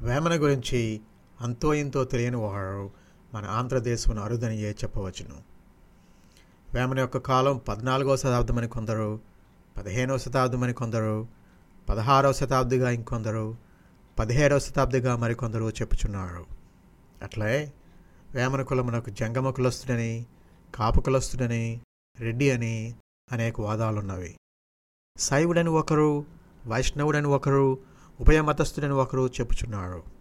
వేమన గురించి అంతో ఇంతో తెలియని వారు మన ఆంధ్రదేశం అరుదని చెప్పవచ్చును. వేమన యొక్క కాలం 14వ శతాబ్దం అని కొందరు, 15వ శతాబ్దం అని కొందరు, 16వ శతాబ్దిగా ఇంకొందరు, 17వ శతాబ్దిగా మరికొందరు చెప్పుచున్నారు. అట్లే వేమన కులమునకు జంగమ కులస్తుడని, కాపు కులస్తుడని, రెడ్డి అని అనేక వాదాలున్నవి. శైవుడని ఒకరు, వైష్ణవుడని ఒకరు, ఉభయ మతస్థుడని ఒకరు చెప్పుచున్నారు.